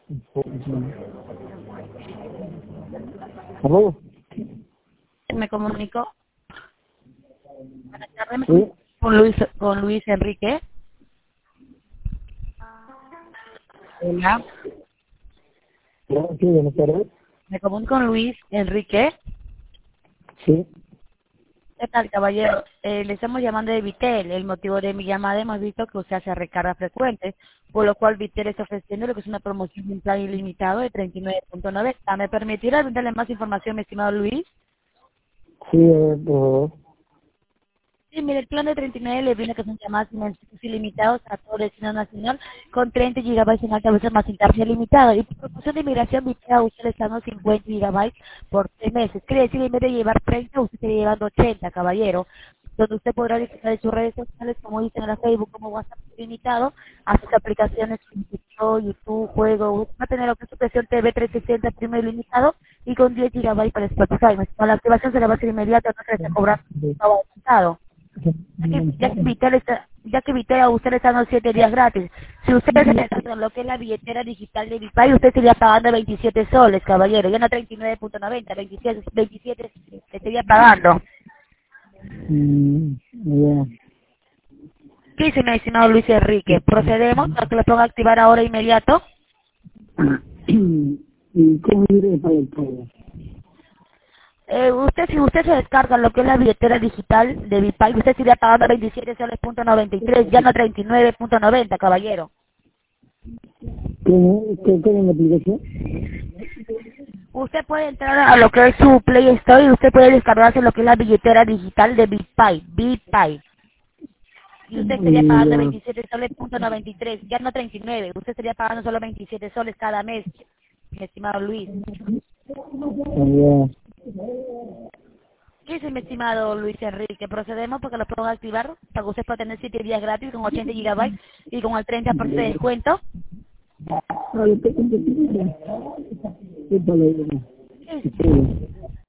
¿Aló? Me comunico. Buenas tardes, me Sí, comunico con Luis Enrique. Hola, sí, buenas tardes. me comunico con Luis Enrique. Sí, ¿Qué tal, caballero? Le estamos llamando de Vitel. El motivo de mi llamada, hemos visto que usted hace recargas frecuentes, por lo cual Vitel está ofreciendo lo que es una promoción de un plan ilimitado de 39.90. ¿Me permitirá brindarle más información, mi estimado Luis? sí, por favor. Sí, mire, el plan de 39 le viene que son llamadas mensajes ilimitados a todo el destino nacional con 30 gigabytes en altavoces más internet ilimitado. Y por proporción de inmigración, Vitel a usted le está dando 50 gigabytes por 3 meses. Quiere decir, en vez de llevar 30, usted estaría llevando 80, caballero. Donde usted podrá disfrutar de sus redes sociales, como dicen en la Facebook, como WhatsApp ilimitado, a sus aplicaciones como TikTok, YouTube, juegos. Va a tener lo que es su versión TV 360 primero ilimitado y con 10 gigabytes para Spotify. Con la activación se le va a hacer inmediata, no se le está cobrando Sí. todo adelantado. Ya que Vitel a usted le está dando 7 días gratis. Si usted se está en lo que es la billetera digital de Vipay, usted estaría pagando 27 soles, caballero. Ya no 39.90, 27 le estaría pagando. Ya. ¿Qué dice mi estimado Luis Enrique? ¿Procedemos a que lo ponga a activar ahora inmediato? ¿Y cómo iré para el pago? Si usted se descarga lo que es la billetera digital de Vipay, usted estaría pagando 27 soles punto 93, ya no 39.90, caballero. ¿Cómo en la aplicación? Usted puede entrar a lo que es su Play Store y usted puede descargarse lo que es la billetera digital de Bitpay. Y usted estaría pagando Ya. 27 soles punto 93, ya no 39. Usted estaría pagando solo 27 soles cada mes, mi estimado Luis. Ya. ¿Qué dice mi estimado Luis Enrique? Procedemos porque lo podemos activar para que usted pueda tener 7 días gratis con 80 gigabytes y con el 30% de descuento. Vale, te contesto. ¿Qué tal? Sí.